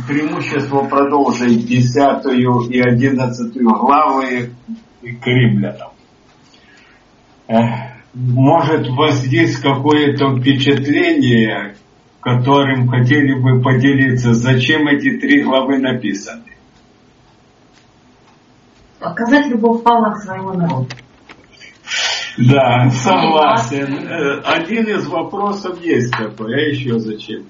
преимущество продолжить 10 и 11 главы к римлянам. Может, у вас есть какое-то впечатление, которым хотели бы поделиться, зачем эти 3 главы написаны? Показать любовь Павла к своему народу. Да, согласен. Один из вопросов есть такой, а еще зачем?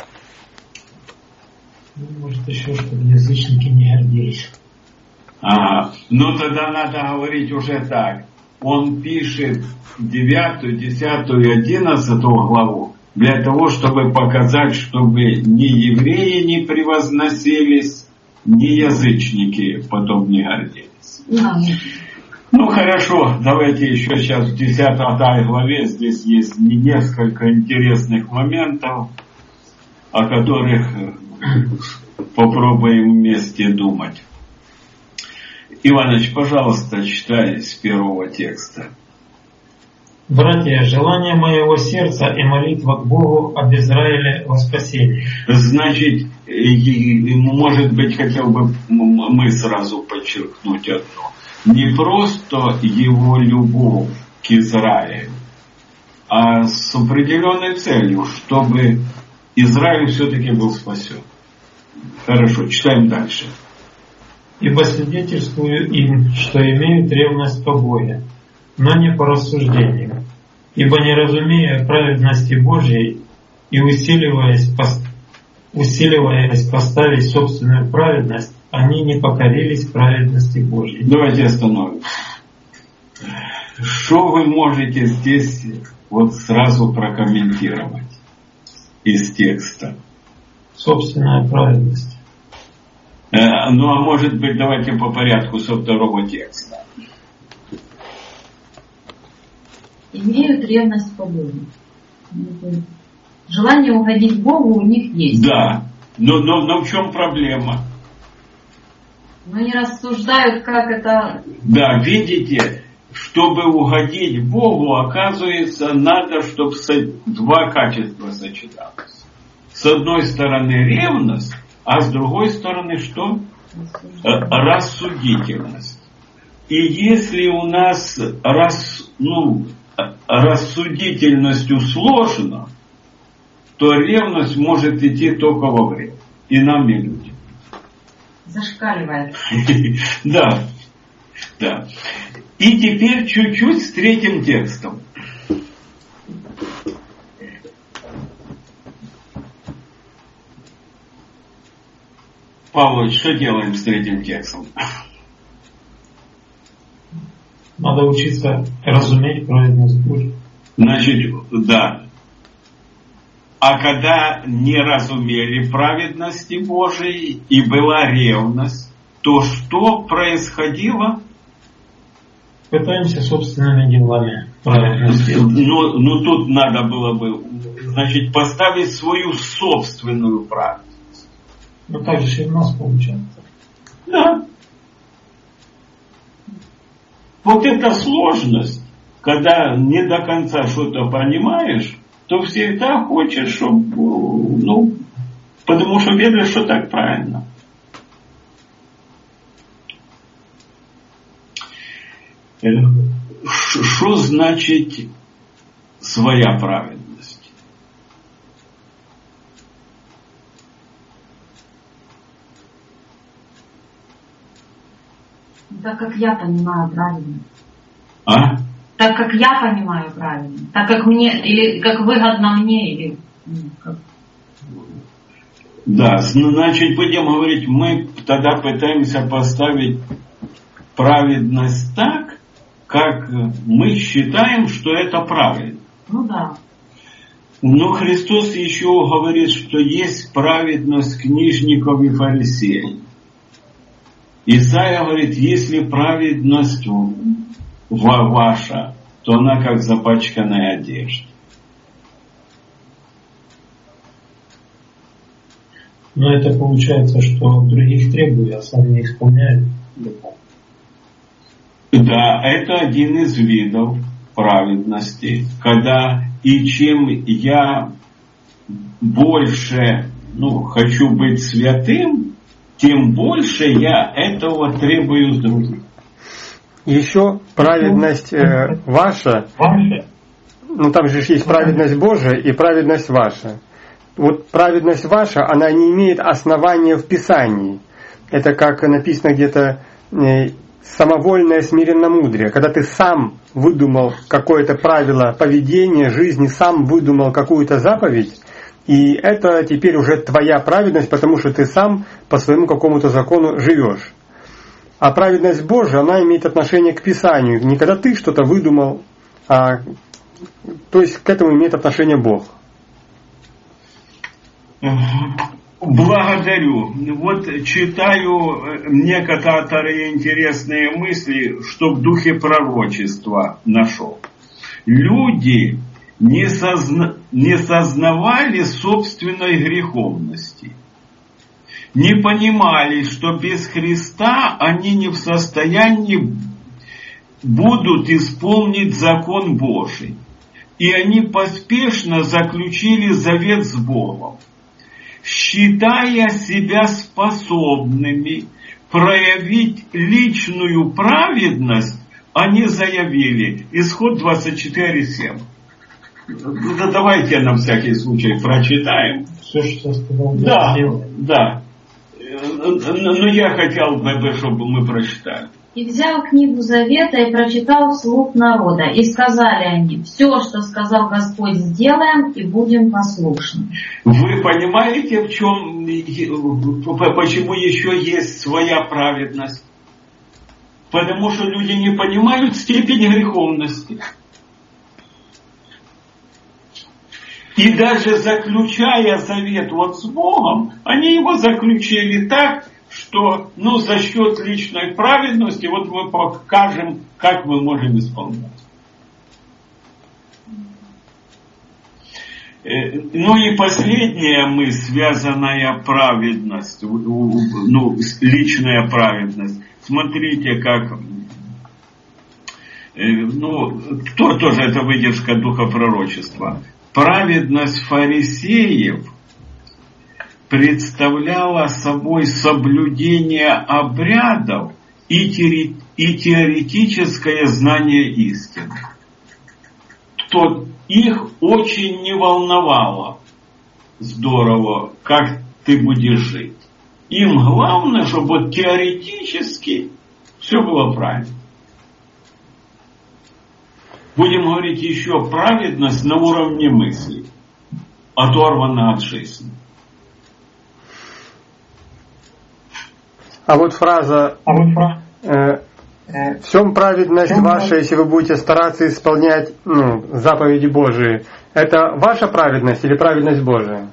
Может, еще, чтобы язычники не гордились. Ага. Ну, тогда надо говорить уже так. Он пишет 9, 10 и 11 главу для того, чтобы показать, чтобы ни евреи не превозносились, ни язычники потом не гордились. Ну хорошо, давайте еще сейчас в 10 главе, здесь есть несколько интересных моментов, о которых попробуем вместе думать. Иваныч, пожалуйста, читай с первого текста. Братья, желание моего сердца и молитва к Богу об Израиле во спасении. Значит, может быть, хотел бы мы сразу подчеркнуть одно. Не просто его любовь к Израилю, а с определенной целью, чтобы Израиль все-таки был спасен. Хорошо, читаем дальше. Ибо свидетельствую им, что имеют ревность по Боге, но не по рассуждению. Ибо не разумея праведности Божьей и усиливаясь поставить собственную праведность, они не покорились праведности Божьей. Давайте остановимся. Что вы можете здесь вот сразу прокомментировать из текста? Собственная праведность. Ну а может быть, давайте по порядку со второго текста. Имеют ревность по Богу. Желание угодить Богу у них есть. Да, но в чем проблема? Но не рассуждают, как это... Да, видите, чтобы угодить Богу, оказывается, надо, чтобы 2 качества сочеталось. С одной стороны ревность, а с другой стороны что? Рассудительность. И если у нас рассудительностью сложно, то ревность может идти только во вред. И нам, и людям. Зашкаливает. Да. И теперь чуть-чуть с 3 текстом. Павлович, что делаем с 3 текстом? Надо учиться разуметь праведность Божью. Значит, да. А когда не разумели праведности Божией и была ревность, то что происходило? Пытаемся собственными делами праведности. Ну тут надо было бы, значит, поставить свою собственную праведность. Ну так же и у нас получается. Да. Вот эта сложность, когда не до конца что-то понимаешь, то всегда хочешь, чтобы, потому что веришь, что так правильно. Что значит своя праведность? Так как я понимаю правильно. А? Так как я понимаю правильно. Так как мне, или как выгодно мне, или как... Да, значит, будем говорить, мы тогда пытаемся поставить праведность так, как мы считаем, что это правильно. Ну да. Но Христос еще говорит, что есть праведность книжников и фарисеев. Исайя говорит, если праведность ваша, то она как запачканная одежда. Но это получается, что других требуют, а сам не исполняет. Да, это один из видов праведности, когда и чем я больше хочу быть святым, тем больше я этого требую с других. Еще праведность ваша, там же есть праведность Божия и праведность ваша. Вот праведность ваша, она не имеет основания в Писании. Это как написано где-то самовольное смиренномудрие. Когда ты сам выдумал какое-то правило поведения, жизни, сам выдумал какую-то заповедь, и это теперь уже твоя праведность, потому что ты сам по своему какому-то закону живешь. А праведность Божия, она имеет отношение к Писанию. Не когда ты что-то выдумал, то есть к этому имеет отношение Бог. Благодарю. Вот читаю некоторые интересные мысли, что в духе пророчества нашел. Люди не сознавали собственной греховности. Не понимали, что без Христа они не в состоянии будут исполнить закон Божий. И они поспешно заключили завет с Богом, считая себя способными проявить личную праведность, они заявили. Исход 24:7. Давайте на всякий случай прочитаем. Все, что сказал. Да. Но я хотел бы, чтобы мы прочитали. И взял книгу Завета и прочитал вслух народа. И сказали они: все, что сказал Господь, сделаем и будем послушны. Вы понимаете, почему еще есть своя праведность? Потому что люди не понимают степень греховности. И даже заключая завет с Богом, они его заключили так, что за счет личной праведности мы покажем, как мы можем исполнять. И последняя мысль, связанная праведность, личная праведность. Смотрите, как, тоже это выдержка духа пророчества. Праведность фарисеев представляла собой соблюдение обрядов и теоретическое знание истины. То их очень не волновало здорово, как ты будешь жить. Им главное, чтобы теоретически все было правильно. Будем говорить еще праведность на уровне мысли, оторвана от жизни. А вот фраза «в всем праведность ваша, если вы будете стараться исполнять заповеди Божии», это ваша праведность или праведность Божия?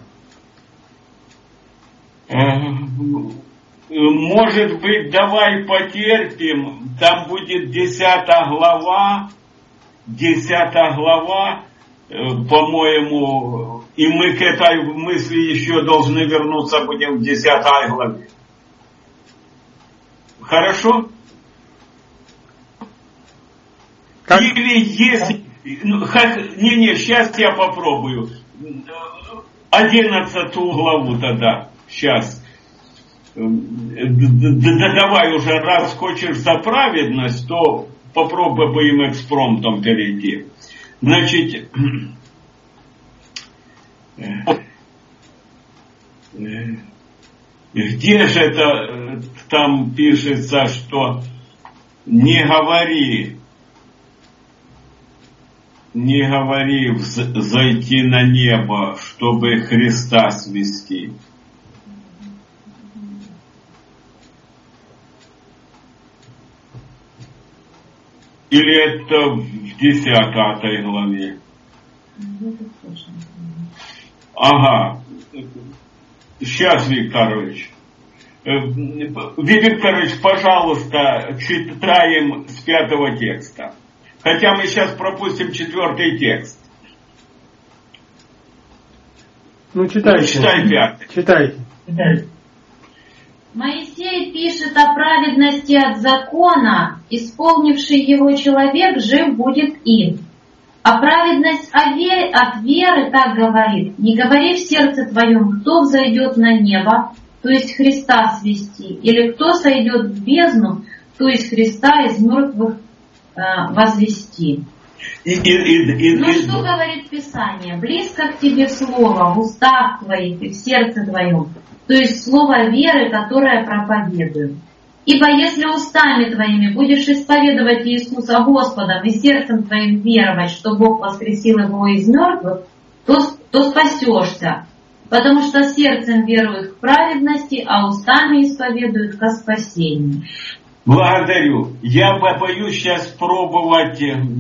Может быть, давай потерпим, там будет 10 глава, по-моему, и мы к этой мысли еще должны вернуться, будем в 10 главе. Хорошо? Как? Или если... сейчас я попробую. 11 главу тогда. Сейчас. Давай уже, раз хочешь за праведность, то попробуем экспромтом перейти. Значит, где же это там пишется, что не говори зайти на небо, чтобы Христа свести. Или это в 10 главе? Ага. Сейчас, Викторович. Викторович, пожалуйста, читаем с 5 текста. Хотя мы сейчас пропустим 4 текст. Читайте. Читай 5. Читайте. Моисей пишет о праведности от закона, исполнивший его человек жив будет им. А праведность от веры так говорит: не говори в сердце твоем, кто взойдет на небо, то есть Христа свести, или кто сойдет в бездну, то есть Христа из мертвых возвести. Но что говорит Писание? Близко к тебе слово в устах твоих и в сердце твоем, то есть слово веры, которое проповедую. Ибо если устами твоими будешь исповедовать Иисуса Господом и сердцем твоим веровать, что Бог воскресил его из мертвых, то спасешься, потому что сердцем веруют к праведности, а устами исповедуют ко спасению. Благодарю. Я боюсь сейчас пробовать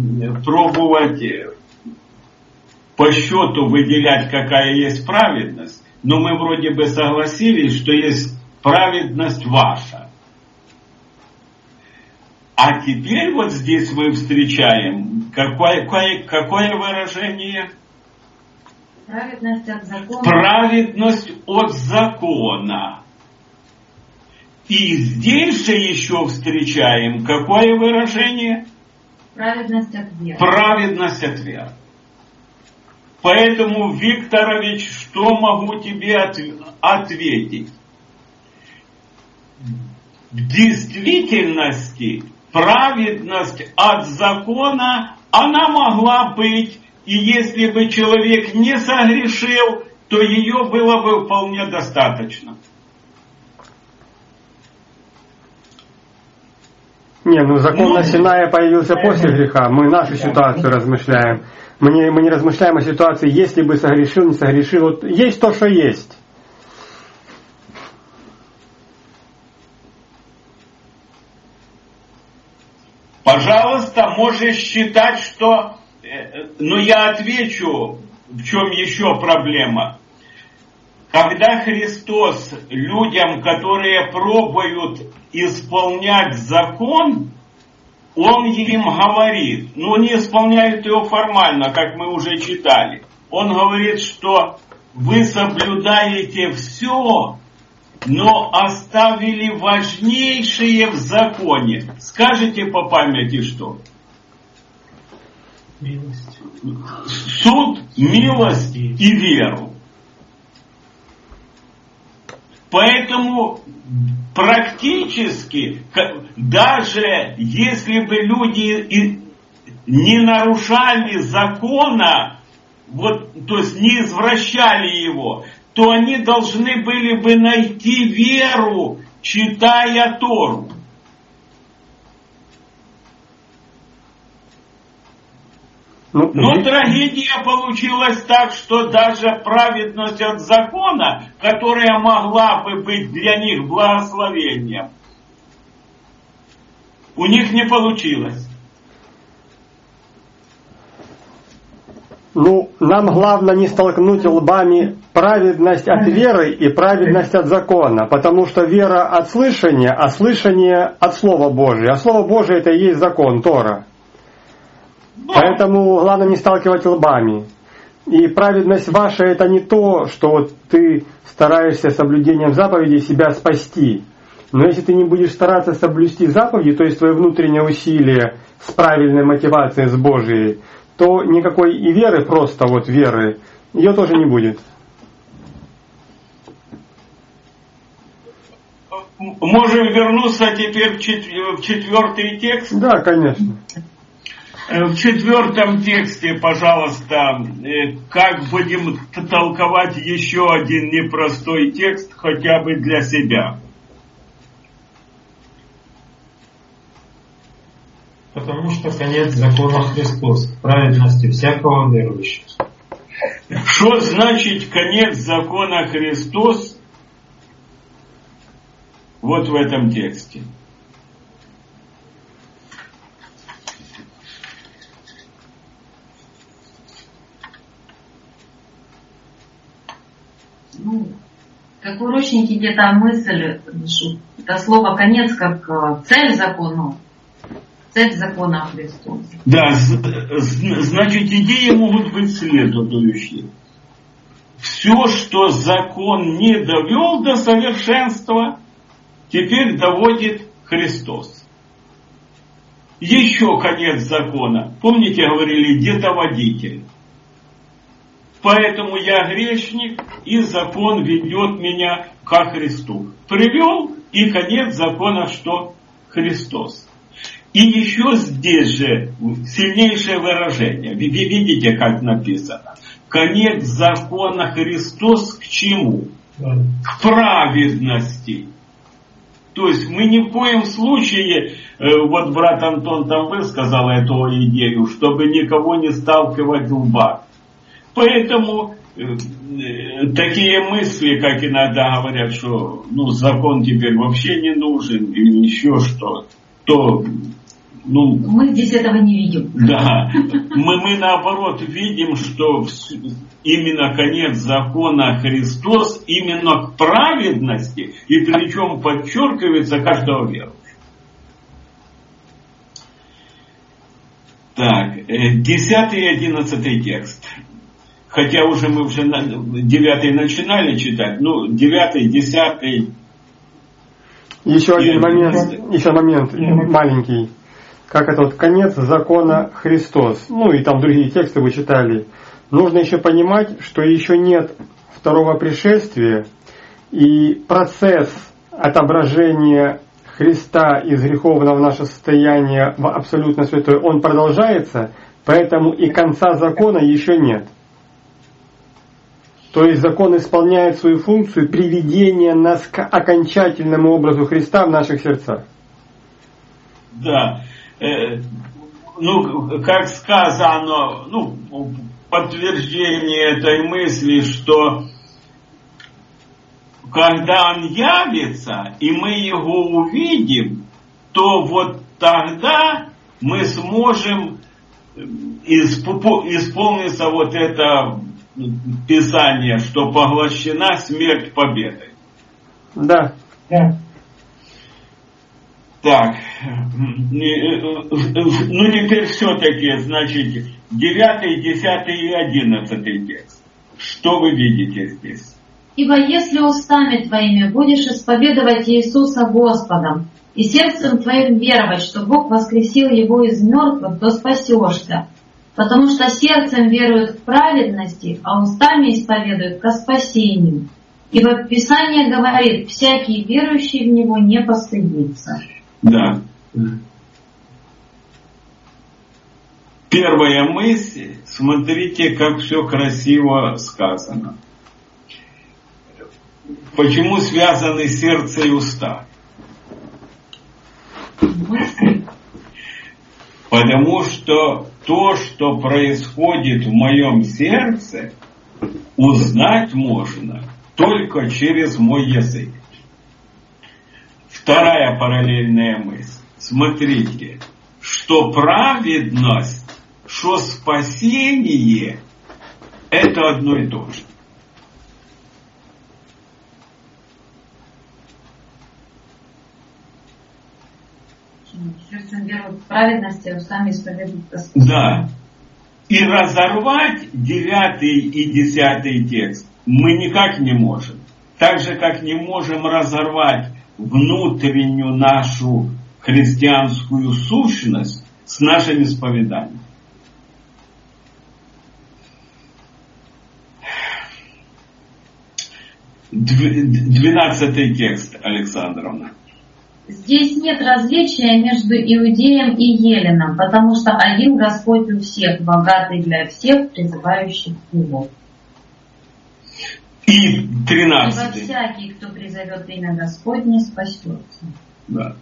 по счету выделять, какая есть праведность, но мы вроде бы согласились, что есть праведность ваша. А теперь вот здесь мы встречаем какое выражение? Праведность от закона. Праведность от закона. И здесь же еще встречаем какое выражение? Праведность от веры. Праведность от веры. Поэтому, Викторович, что могу тебе ответить? В действительности праведность от закона, она могла быть, и если бы человек не согрешил, то ее было бы вполне достаточно. Закон на Синае появился после греха. Мы нашу ситуацию размышляем. Мы не размышляем о ситуации, если бы согрешил, не согрешил. Вот есть то, что есть. Пожалуйста, можешь считать, что... Но я отвечу, в чем еще проблема. Когда Христос людям, которые пробуют исполнять закон, Он им говорит, не исполняют его формально, как мы уже читали. Он говорит, что вы соблюдаете все, но оставили важнейшее в законе. Скажите по памяти что? Милость. Суд, милость и веру. Поэтому практически, даже если бы люди не нарушали закона, то есть не извращали его, то они должны были бы найти веру, читая Тору. Но трагедия получилась так, что даже праведность от закона, которая могла бы быть для них благословением, у них не получилось. Нам главное не столкнуть лбами праведность от веры и праведность от закона, потому что вера от слышания, а слышание от Слова Божия. А Слово Божие это и есть закон, Тора. Поэтому главное не сталкивать лбами. И праведность ваша это не то, что ты стараешься соблюдением заповедей себя спасти. Но если ты не будешь стараться соблюсти заповеди, то есть твое внутреннее усилие с правильной мотивацией, с Божией, то никакой и веры, просто веры, ее тоже не будет. Можем вернуться теперь в 4 текст? Да, конечно. В 4 тексте, пожалуйста, как будем толковать еще один непростой текст, хотя бы для себя. Потому что конец закона Христос, праведности всякого верующего. Что значит конец закона Христос вот в этом тексте? Как урочники где-то мысль, это слово конец как цель закона. Цель закона Христос. Да, значит, идеи могут быть следующие. Все, что закон не довел до совершенства, теперь доводит Христос. еще конец закона. Помните, говорили, где-то водитель. Поэтому я грешник, и закон ведет меня ко Христу. Привел, и конец закона что? Христос. И еще здесь же сильнейшее выражение. Вы видите, как написано. Конец закона Христос к чему? К праведности. То есть мы ни в коем случае, вот брат Антон там высказал эту идею, чтобы никого не сталкивать лба. Поэтому такие мысли, как иногда говорят, что закон теперь вообще не нужен или еще что-то, то мы здесь этого не видим. Да, мы наоборот видим, что именно конец закона Христос именно к праведности, и причем подчеркивается каждого верующего. Так, 10 и 11 текст. Хотя мы уже 9 начинали читать, 9, 10. Еще один момент маленький. Как это конец закона Христос. И там другие тексты вы читали. Нужно еще понимать, что еще нет второго пришествия, и процесс отображения Христа из греховного в наше состояние в абсолютно святой, он продолжается, поэтому и конца закона еще нет. То есть закон исполняет свою функцию приведения нас к окончательному образу Христа в наших сердцах. Да. Как сказано, подтверждение этой мысли, что когда Он явится, и мы Его увидим, то вот тогда мы сможем исполниться вот это Писание, что поглощена смерть победой. Да. Так, теперь все-таки, значит, 9, 10 и 11 текст. Что вы видите здесь? Ибо если устами твоими будешь исповедовать Иисуса Господом, и сердцем твоим веровать, что Бог воскресил Его из мертвых, то спасешься. Потому что сердцем веруют к праведности, а устами исповедуют ко спасению. Ибо Писание говорит, всякий верующий в Него не постыдится. Да. Первая мысль, смотрите, как все красиво сказано. Почему связаны сердце и уста? Потому что то, что происходит в моем сердце, узнать можно только через мой язык. Вторая параллельная мысль. Смотрите, что праведность, что спасение – это одно и то же. Сердцем веруют в праведности, а устами исповедуют ко спасению. Да. И разорвать 9 и 10 текст мы никак не можем. Так же, как не можем разорвать внутреннюю нашу христианскую сущность с нашим исповеданием. Двенадцатый текст, Александровна. Здесь нет различия между иудеем и еленом, потому что один Господь у всех, богатый для всех, призывающих Его. И 13. Ибо всякий, кто призовет имя Господне, спасется. Да.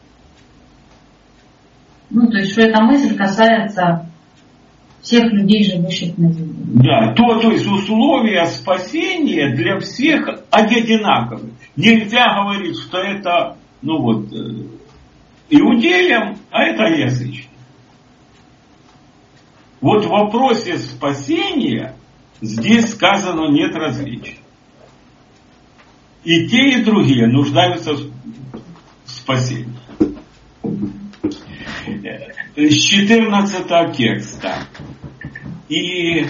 То есть, что эта мысль касается всех людей, живущих на земле. Да, то есть условия спасения для всех одинаковые. Нельзя говорить, что это, иудеям, а это язычникам. Вот в вопросе спасения здесь сказано нет различий. И те, и другие нуждаются в спасении. С 14 текста. И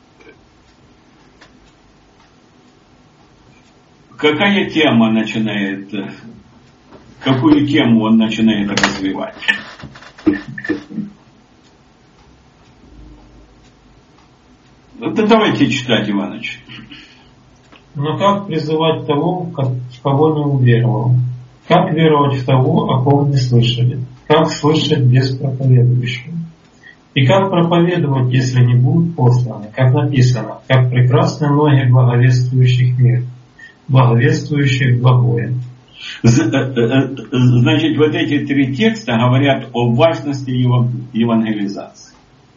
какая тема начинает, какую тему он начинает развивать? Да давайте читать, Иваныч. Но как призывать того, в кого не уверовал? Как веровать в того, о ком не слышали? Как слышать без проповедующего? И как проповедовать, если не будут посланы? Как написано, как прекрасны ноги благовествующих мир, благовествующих благое. Значит, вот эти три текста говорят о важности евангелизации.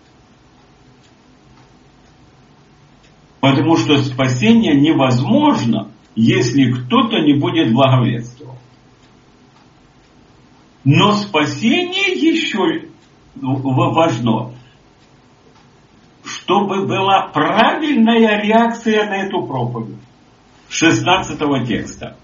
Потому что спасение невозможно, если кто-то не будет благовествовать. Но спасение еще важно, чтобы была правильная реакция на эту проповедь. 16 текста.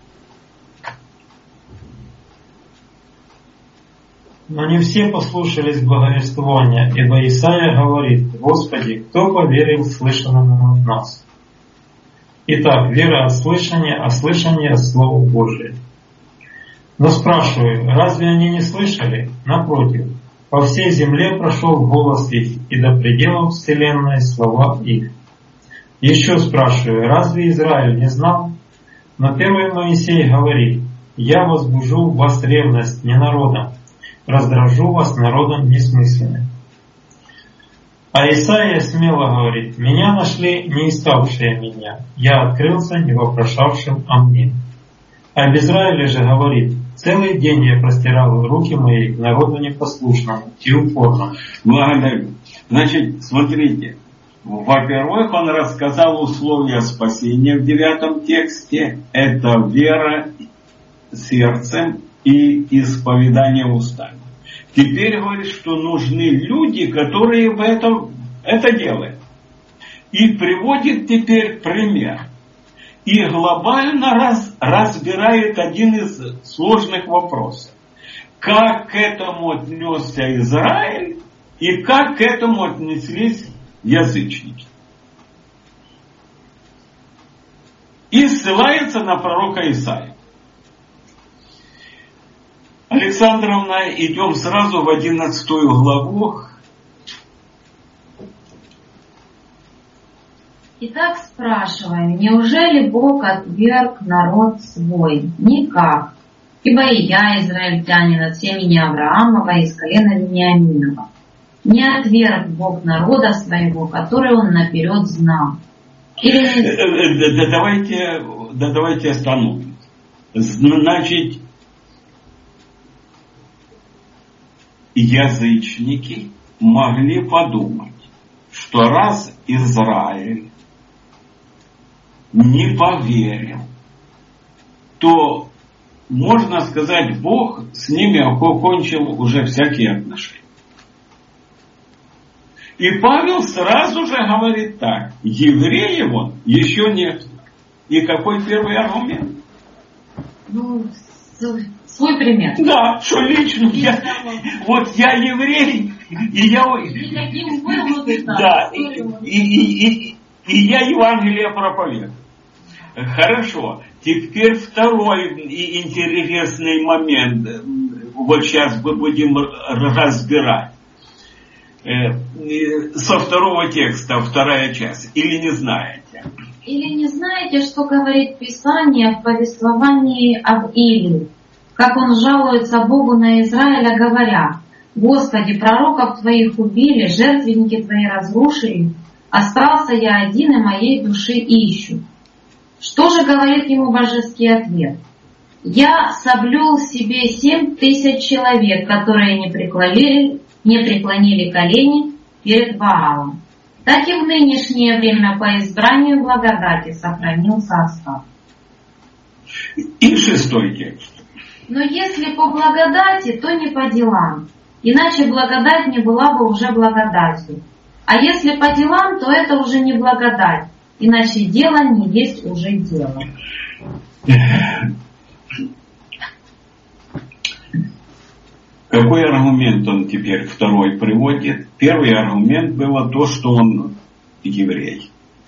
Но не все послушались благовествования, ибо Исаия говорит: «Господи, кто поверил слышанному от нас?» Итак, вера от слышания, а слышание от Слова Божия. Но спрашиваю, разве они не слышали? Напротив, по всей земле прошел голос их, и до пределов вселенной слова их. Еще спрашиваю, разве Израиль не знал? Но первый Моисей говорит: «Я возбужу в вас ревность не народом, раздражу вас народом несмысленным». А Исаия смело говорит: «Меня нашли не искавшие меня, я открылся не вопрошавшим о мне». А об Израиле же говорит: «Целый день я простирал руки мои к народу непослушному и упорному». Благодарю. Значит, смотрите. Во-первых, он рассказал условия спасения в 9 тексте. Это вера сердцем и исповедание устами. Теперь говорит, что нужны люди, которые в этом это делают. И приводит теперь пример. И глобально разбирает один из сложных вопросов. Как к этому отнесся Израиль и как к этому отнеслись язычники. И ссылается на пророка Исаию. Александровна, идем сразу в 11 главу. Итак, спрашиваем, неужели Бог отверг народ свой? Никак. Ибо и я, израильтянин от семени Авраамова, из колена Вениаминова. Не отверг Бог народа своего, который он наперед знал. Давайте остановимся. Значит, язычники могли подумать, что раз Израиль не поверил, то, можно сказать, Бог с ними окончил уже всякие отношения. И Павел сразу же говорит так: евреев он еще нет. И какой первый аргумент? Ну, свой пример. Да, что лично я еврей, и я... Да, и я Евангелие проповедую. Хорошо. Теперь второй интересный момент. Вот сейчас мы будем разбирать. Со 2 текста, 2 часть. Или не знаете? Или не знаете, что говорит Писание в повествовании об Илии? Как он жалуется Богу на Израиля, говоря: «Господи, пророков Твоих убили, жертвенники Твои разрушили, остался я один, и моей души ищу». Что же говорит ему божеский ответ? «Я соблюл себе 7000 человек, которые не преклонили колени перед Ваалом. Так и в нынешнее время по избранию благодати сохранил состав». И 6 текст. «Но если по благодати, то не по делам, иначе благодать не была бы уже благодатью. А если по делам, то это уже не благодать, иначе дело не есть уже дело». Какой аргумент он теперь второй приводит? Первый аргумент было то, что он еврей.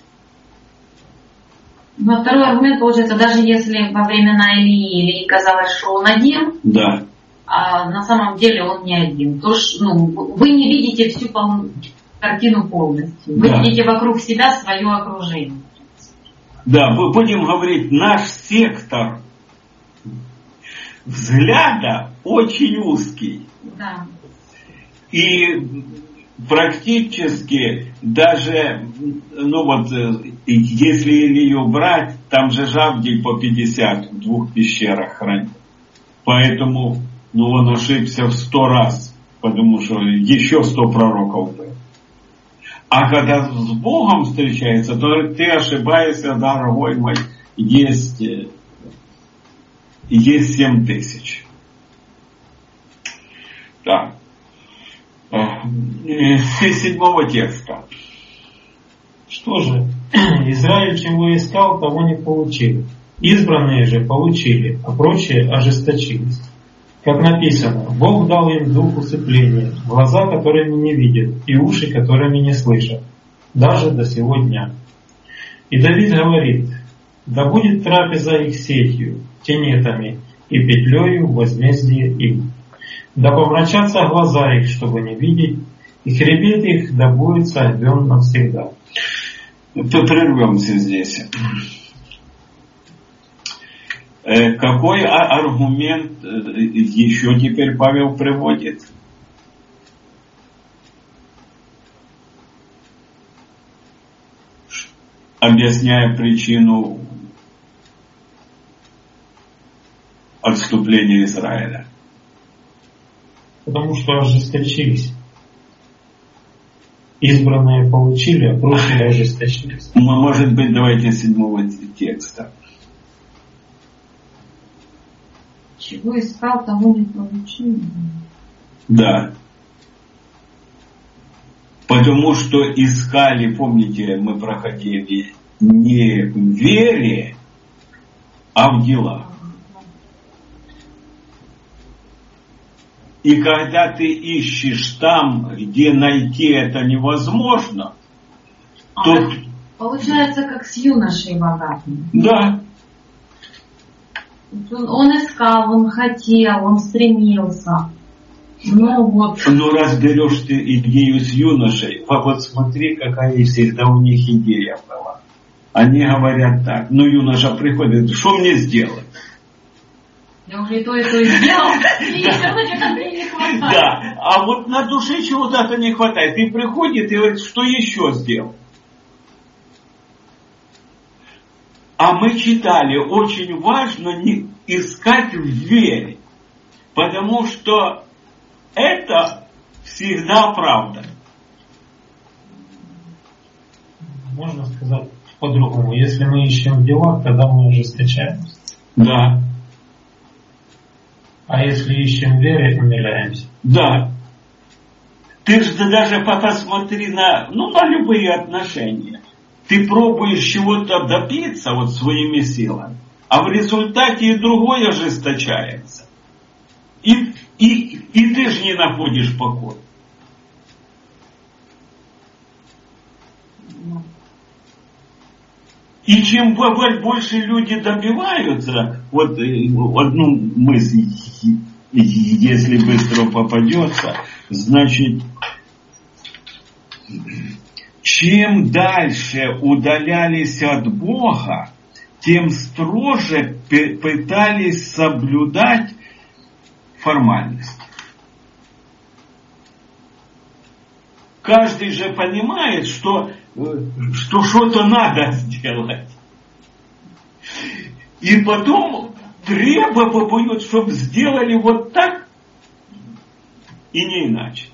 Но второй аргумент, получается, даже если во времена Илии казалось, что он один, да, а на самом деле он не один. Вы не видите всю картину полностью. Вы видите вокруг себя свое окружение. Да, мы будем говорить, наш сектор взгляда очень узкий. Да. И практически даже, если Илью брать, там же Жавдий по 50 в 2 пещерах хранит. Поэтому, он ошибся в 100 раз, потому что еще 100 пророков было. А когда с Богом встречается, то ты ошибаешься, дорогой мой, есть 7000. Так. С 7 текста. Что же, Израиль чего искал, того не получил. Избранные же получили, а прочие ожесточились. Как написано, Бог дал им дух усыпления, глаза, которыми не видят, и уши, которыми не слышат, даже до сего дня. И Давид говорит, да будет трапеза их сетью, тенетами и петлею возмездие им. Да помрачатся глаза их, чтобы не видеть, и хребет их да будет согбен навсегда. Прервемся здесь. Какой аргумент еще теперь Павел приводит? Объясняя причину отступления Израиля. Потому что ожесточились. Избранные получили, а прочие ожесточились. Может быть, давайте 7 текста. Чего искал, того не получил. Да. Потому что искали, помните, мы проходили не в вере, а в делах. И когда ты ищешь там, где найти это невозможно, то... Получается, как с юношей богатым. Да. Он искал, он хотел, он стремился. Ну разберешь ты идею с юношей, вот смотри, какая всегда у них идея была. Они говорят так, юноша приходит, что мне сделать? Я уже и то сделал, и все равно чего-то не хватает. Да, а вот на душе чего-то не хватает. И приходит и говорит, что еще сделать? А мы читали, очень важно не искать в вере, потому что это всегда правда. Можно сказать по-другому, если мы ищем в делах, тогда мы ожесточаемся. Да. А если ищем в вере, умиляемся. Да. Ты же даже посмотри на любые отношения. Ты пробуешь чего-то добиться своими силами, а в результате и другой ожесточается. И ты же не находишь покоя. И чем больше люди добиваются, одну мысль, если быстро попадется, значит, чем дальше удалялись от Бога, тем строже пытались соблюдать формальность. Каждый же понимает, что что-то надо сделать. И потом требует, чтобы сделали вот так и не иначе.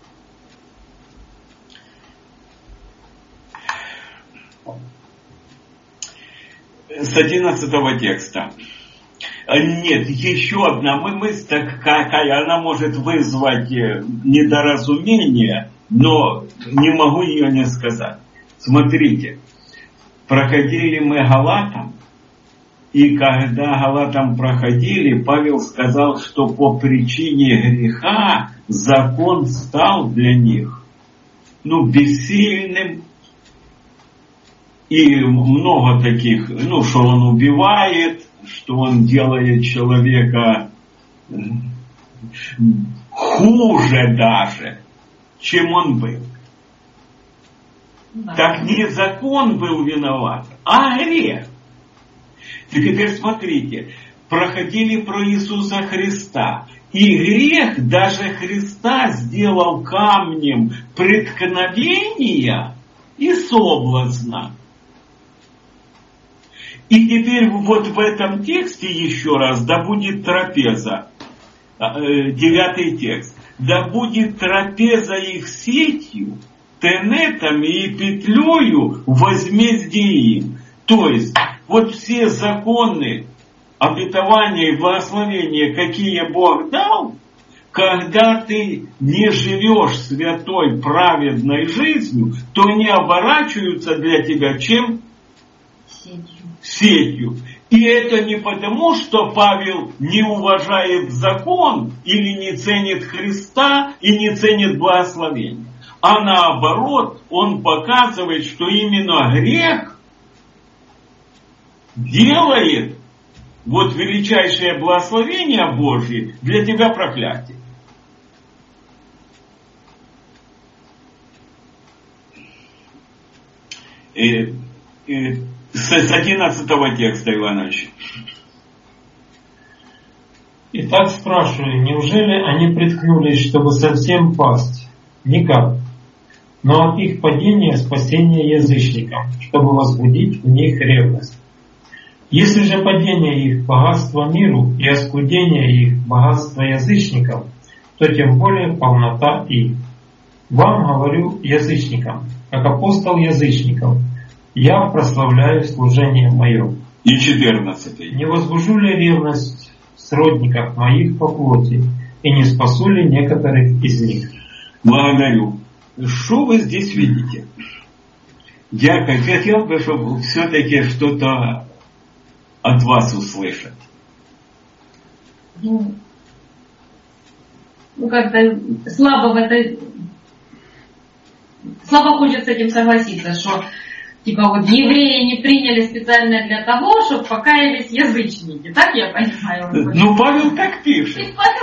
С 11 текста. Нет, еще одна мысль такая, она может вызвать недоразумение, но не могу ее не сказать. Смотрите, проходили мы Галатам, и когда Галатам проходили, Павел сказал, что по причине греха закон стал для них бессильным. И много таких, что он убивает, что он делает человека хуже даже, чем он был. Да. Так не закон был виноват, а грех. И теперь смотрите, проходили про Иисуса Христа. И грех даже Христа сделал камнем преткновения и соблазна. И теперь вот в этом тексте еще раз, да будет трапеза, 9 текст, да будет трапеза их сетью, тенетами и петлею возмездие им. То есть, вот все законы, обетования и благословения, какие Бог дал, когда ты не живешь святой, праведной жизнью, то они оборачиваются для тебя чем? Сетью. И это не потому, что Павел не уважает закон или не ценит Христа и не ценит благословения. А наоборот, он показывает, что именно грех делает вот величайшее благословение Божье для тебя проклятие. С 11 текста, Иванович. Итак, спрашиваю, неужели они приткнулись, чтобы совсем пасть? Никак. Но от их падения спасение язычникам, чтобы возбудить в них ревность. Если же падение их богатство миру и оскудение их богатство язычникам, то тем более полнота их. Вам говорю язычникам, как апостол язычников, я прославляю служение мое. И 14. Не возбужу ли ревность в сродниках моих по плоти, и не спасу ли некоторых из них? Благодарю. Что вы здесь видите? Я хотел бы, чтобы все-таки что-то от вас услышать. Ну, как-то слабо хочется с этим согласиться, что типа вот евреи не приняли специально для того, чтобы покаялись язычники. Так я понимаю? Ну, Павел так пишет.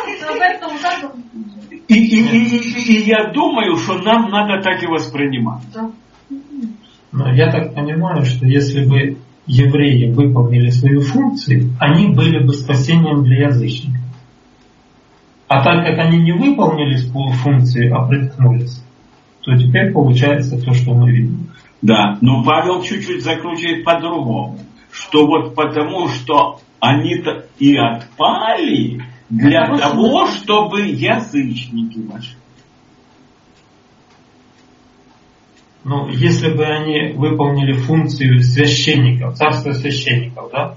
И я думаю, что нам надо так и воспринимать. Но я так понимаю, что если бы евреи выполнили свою функцию, они были бы спасением для язычников. А так как они не выполнили свою функцию, а приткнулись, то теперь получается то, что мы видим. Да, но Павел чуть-чуть закручивает по-другому. Что вот потому, что они-то и отпали для того, чтобы язычники вошли. Ну, если бы они выполнили функцию священников, царства священников, да?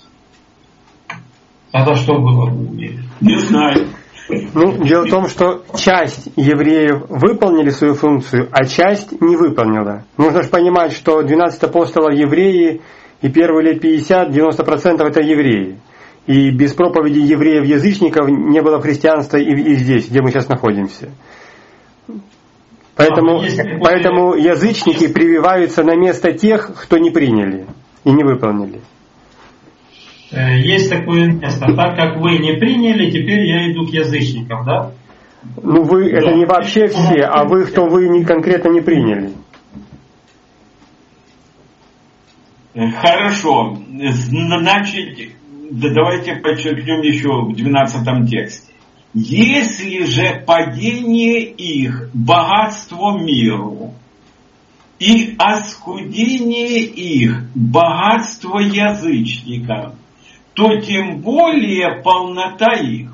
Тогда что было бы в мире? Не знаю. Ну, дело в том, что часть евреев выполнили свою функцию, а часть не выполнила. Нужно же понимать, что 12 апостолов евреи, и первые лет 50, 90% это евреи. И без проповеди евреев-язычников не было христианства и здесь, где мы сейчас находимся. Поэтому язычники прививаются на место тех, кто не приняли и не выполнили. Есть такое место. Так как вы не приняли, теперь я иду к язычникам, да? Ну вы, это не вообще все, а вы, кто вы не, конкретно не приняли. Хорошо. Значит, давайте подчеркнем еще в 12 тексте. Если же падение их богатство миру и оскудение их богатство язычникам, то тем более полнота их.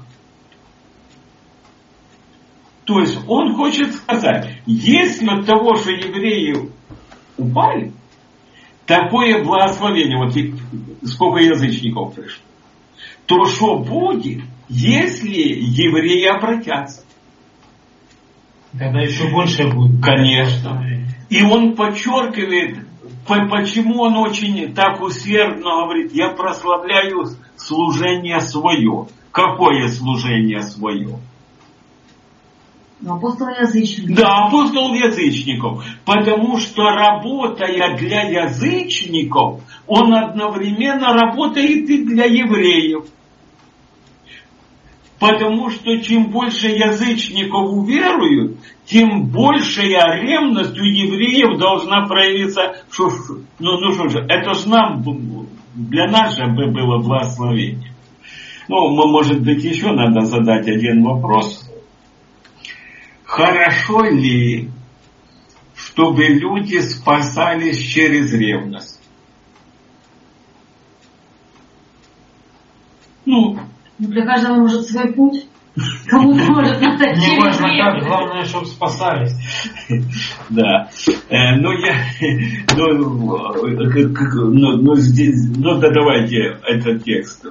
То есть он хочет сказать, если от того, что евреи упали, такое благословение, вот сколько язычников пришло, то что будет, если евреи обратятся? Тогда еще больше будет. Конечно. И он подчеркивает, почему он очень так усердно говорит, я прославляю служение свое. Какое служение свое? Апостол язычников. Да, апостол язычников. Потому что работая для язычников, он одновременно работает и для евреев. Потому что чем больше язычников уверуют, тем большая ревность у евреев должна проявиться. Что же, это же для нас же было благословение. Может быть, еще надо задать один вопрос. Хорошо ли, чтобы люди спасались через ревность? Для каждого может свой путь. Кому-то может надо через Не важно ревность. как, главное, чтобы спасались. Да. Здесь, давайте этот текст.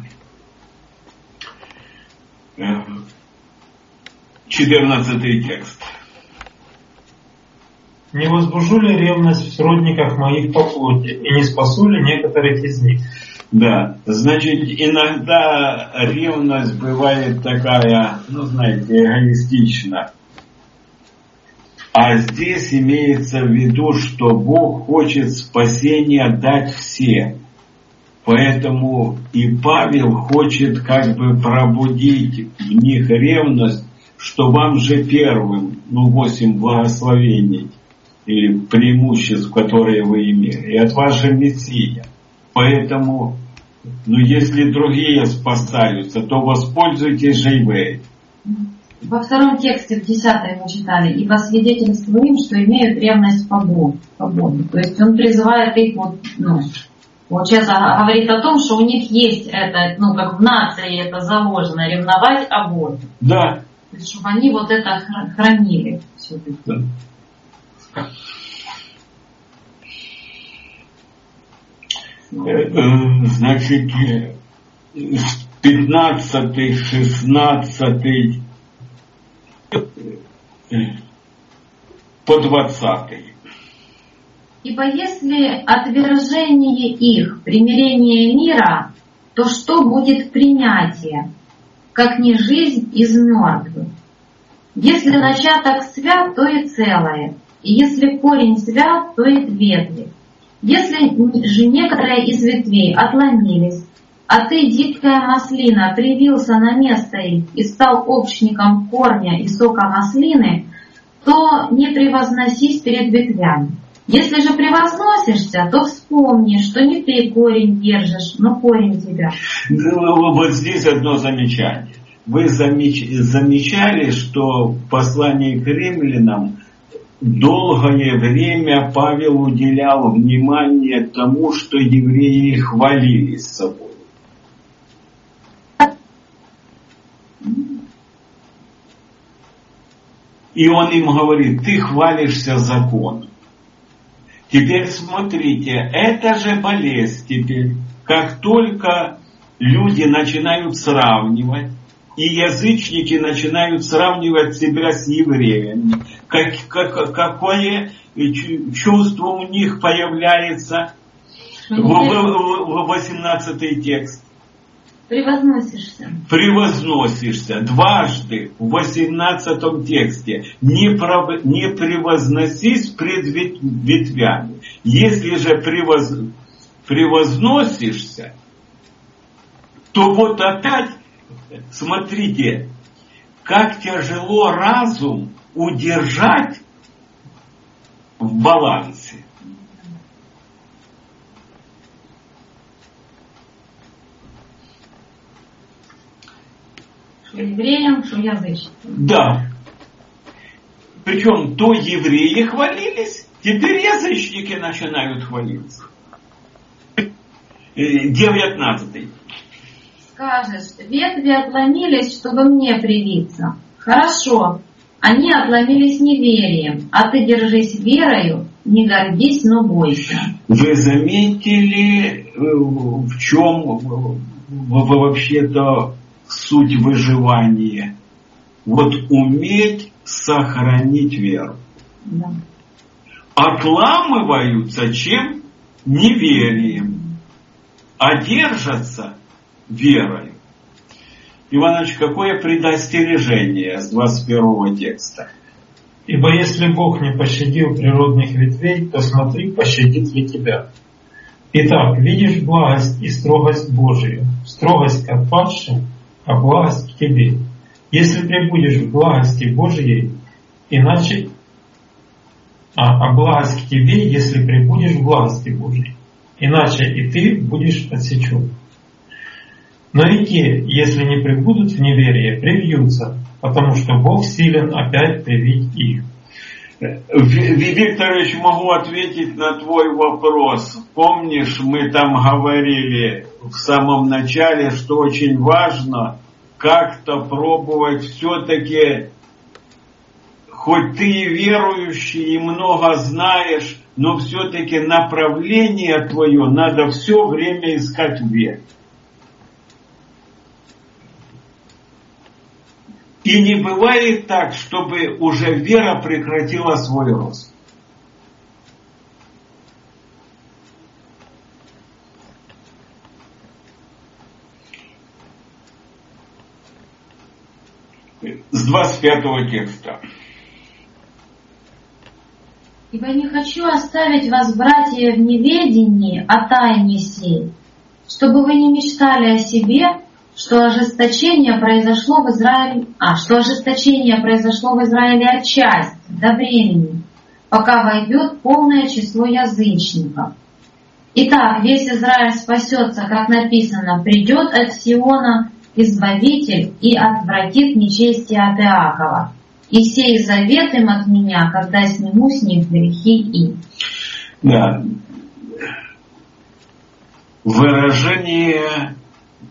14 текст. Не возбужу ли ревность в сродниках моих по плоти, и не спасу ли некоторых из них? Да, значит, иногда ревность бывает такая, эгоистична. А здесь имеется в виду, что Бог хочет спасения дать всем. Поэтому и Павел хочет пробудить в них ревность, что вам же первым, 8 благословений или преимуществ, которые вы имели, и от вас же Мессия. Поэтому, если другие спасаются, то воспользуйтесь же и вы. Во втором тексте, в 10 мы читали, и по свидетельству им, что имеют ревность по Богу. То есть он призывает их, сейчас говорит о том, что у них есть это, как в нации это заложено, ревновать о Боге. Да. То есть, чтобы они это хранили все-таки. Да. Значит, 15, 16 по 20. Ибо если отвержение их примирение мира, то что будет принятие, как не жизнь из мертвых? Если начаток свят, то и целое, и если корень свят, то и ветви. Если же некоторые из ветвей отломились, а ты, дикая маслина, привился на место их и стал общником корня и сока маслины, то не превозносись перед ветвями. Если же превозносишься, то вспомни, что не ты корень держишь, но корень тебя. Вот здесь одно замечание. Вы замечали, что в послании к римлянам долгое время Павел уделял внимание тому, что евреи хвалились собой. И он им говорит: ты хвалишься законом. Теперь смотрите, это же болезнь теперь. Как только люди начинают сравнивать, и язычники начинают сравнивать себя с евреями, какое чувство у них появляется? 18 текст. Превозносишься. Дважды в 18 тексте. Не превозносись пред ветвями. Если же превозносишься, то вот опять, смотрите, как тяжело разум удержать в балансе. Что евреям, что язычникам. Да. Причем то евреи хвалились, теперь язычники начинают хвалиться. 19. Скажешь, ветви отломились, чтобы мне привиться. Хорошо, они отломились неверием, а ты держись верою, не гордись, но бойся. Вы заметили, в чем вообще-то суть выживания? Вот уметь сохранить веру. Да. Отламываются чем? Неверием. А держатся верой. Иванович, какое предостережение с 21 текста? Ибо если Бог не пощадил природных ветвей, то смотри, пощадит ли тебя. Итак, видишь благость и строгость Божию, строгость к отпадшим а благость к тебе. Если пребудешь в благости Божьей, иначе... А благость к тебе, если пребудешь в благости Божьей, иначе и ты будешь отсечен. Но и те, если не пребудут в неверии, привьются, потому что Бог силен опять привить их. Викторович, могу ответить на твой вопрос. Помнишь, мы там говорили в самом начале, что очень важно как-то пробовать все-таки, хоть ты и верующий, и много знаешь, но все-таки направление твое надо все время искать в вере. И не бывает так, чтобы уже вера прекратила свой рост. С 25 текста. «Ибо не хочу оставить вас, братья, в неведении о тайне сей, чтобы вы не мечтали о себе, что ожесточение произошло в Израиле отчасти, до времени, пока войдет полное число язычников. Итак, весь Израиль спасется, как написано, придет от Сиона Избавитель и отвратит нечестие от Иакова. И сей завет им от меня, когда сниму с них грехи им». Да. Выражение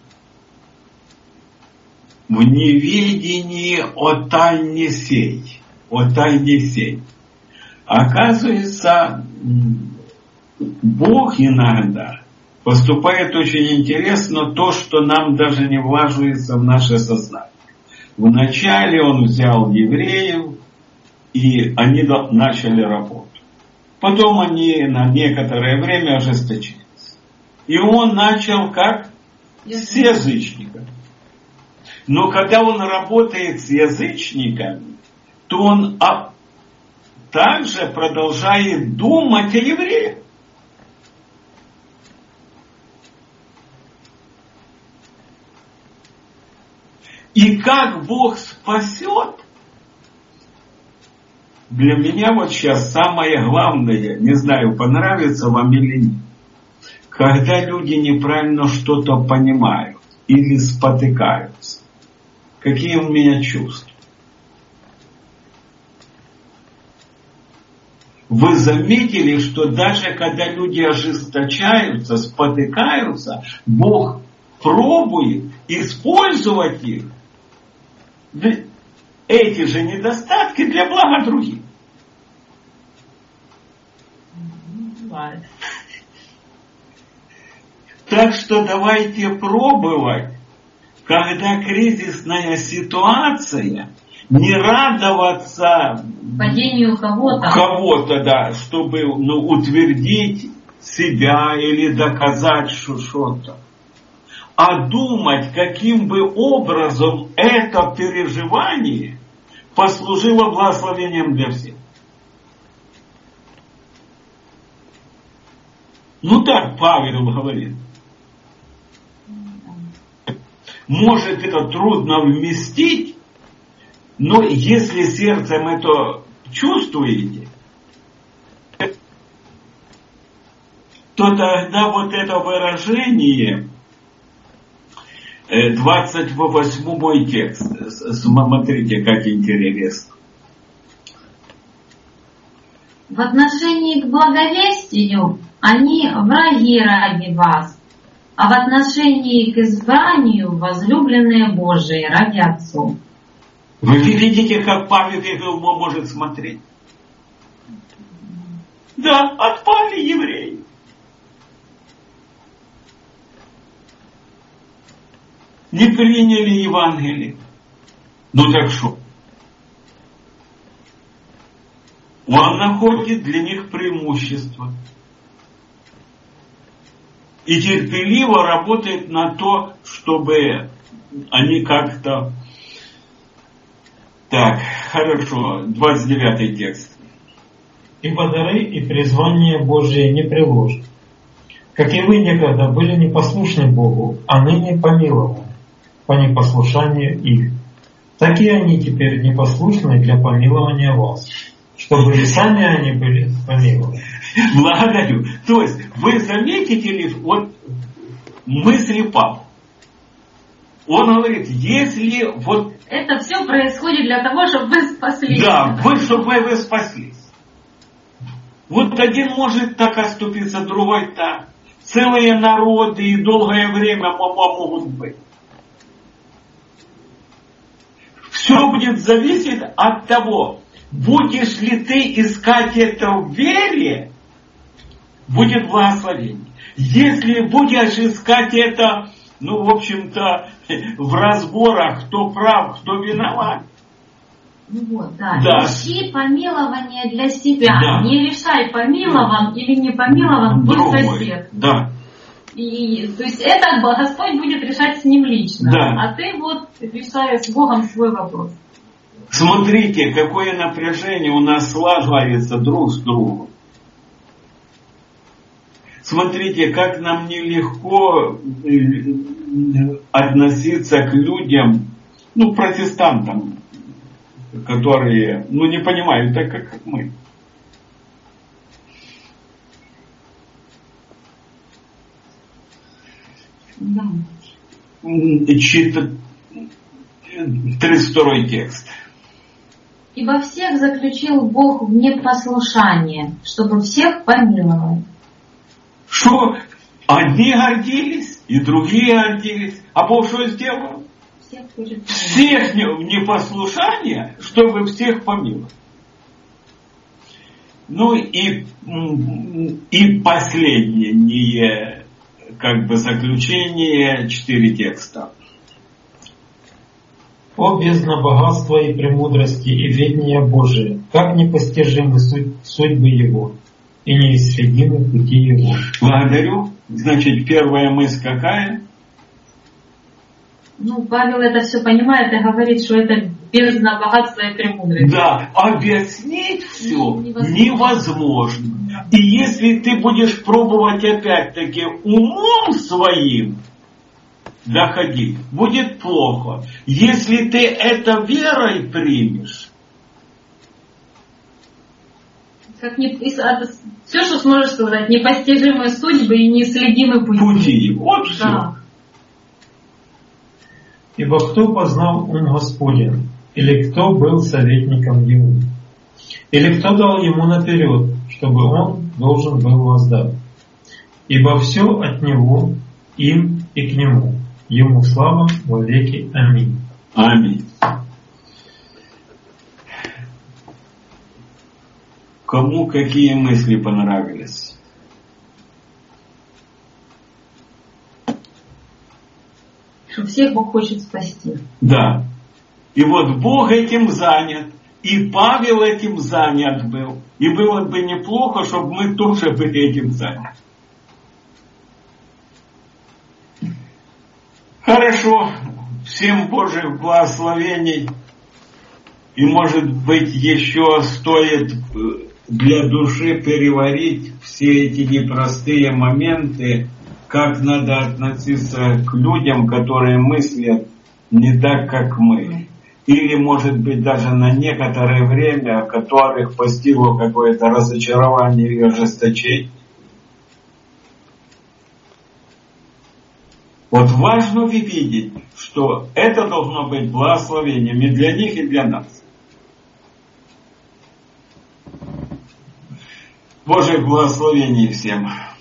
«в неведении о тайне сей». О тайне сей. Оказывается, Бог иногда поступает очень интересно то, что нам даже не влаживается в наше сознание. Вначале Он взял евреев, и они начали работу. Потом они на некоторое время ожесточились. И Он начал как? С язычниками. Но когда Он работает с язычниками, то Он также продолжает думать о евреях. И как Бог спасет, для меня вот сейчас самое главное, не знаю, понравится вам или нет, когда люди неправильно что-то понимают или спотыкаются. Какие у меня чувства? Вы заметили, что даже когда люди ожесточаются, спотыкаются, Бог пробует использовать их, эти же недостатки, для блага других. Так что давайте пробовать, когда кризисная ситуация, не радоваться падению кого-то, да, чтобы утвердить себя или доказать что-то, а думать, каким бы образом это переживание послужило благословением для всех. Ну так Павел говорит. Может, это трудно вместить, но если сердцем это чувствуете, то тогда вот это выражение, 28 текст, смотрите, как интересно. В отношении к благовестию они враги ради вас, а в отношении к избранию возлюбленные Божии ради отцов. Вы видите, как Павел может смотреть? Да, отпали евреи. Не приняли Евангелие. Ну так что? Он находит для них преимущество. И терпеливо работает на то, чтобы они как-то... Так, хорошо, 29 текст. «Ибо дары и призвание Божие не приложат. Как и вы некогда были непослушны Богу, а ныне помилованы. по непослушанию их. Такие они теперь непослушны для помилования вас, чтобы и сами они были помилованы. Благодарю. То есть вы заметите ли вот мысли Павла? Он говорит, если вот... Это все происходит для того, чтобы вы спаслись. Да, чтобы вы спаслись. Вот один может так оступиться, другой так. Целые народы и долгое время могут быть. Все будет зависеть от того, будешь ли ты искать это в вере, будет благословение. Если будешь искать это, в общем-то, в разборах, кто прав, кто виноват. Да. Ищи помилование для себя. Да. Не решай, помилован или не помилован твой сосед. Да. То есть это Господь будет решать с ним лично. Да. А ты вот решаешь с Богом свой вопрос. Смотрите, какое напряжение у нас слаживается друг с другом. Смотрите, как нам нелегко относиться к людям, протестантам, которые, не понимают так, как мы. Да. 32 текст. Ибо всех заключил Бог в непослушание, чтобы всех помиловал. Что? Одни гордились, и другие гордились. А Бог что сделал? Всех в непослушание, чтобы всех помиловать. И последнее, заключение, 4 текста. О бездна богатства и премудрости и ведения Божия, как непостижимы судьбы Его и неисследимы пути Его. Благодарю. Значит, первая мысль какая? Павел это все понимает и говорит, что это бездна богатства и премудрости. Да, объяснить все невозможно. И если ты будешь пробовать опять-таки умом своим доходить, будет плохо. Если ты это верой примешь, все, что сможешь сказать, непостижимые судьбы и неисследимые пути. Вот все. Да. Ибо кто познал ум Господень, или кто был советником Ему, или кто дал Ему наперед, чтобы Он должен был воздать. Ибо все от Него, им и к Нему. Ему слава во веки. Аминь. Аминь. Кому какие мысли понравились? Что всех Бог хочет спасти. Да. И вот Бог этим занят. И Павел этим занят был. И было бы неплохо, чтобы мы тоже были этим заняты. Хорошо. Всем Божьих благословений. И может быть еще стоит для души переварить все эти непростые моменты, как надо относиться к людям, которые мыслят не так, как мы. Или, может быть, даже на некоторое время, которых постигло какое-то разочарование или ожесточение. Вот важно видеть, что это должно быть благословением и для них, и для нас. Божьих благословений всем.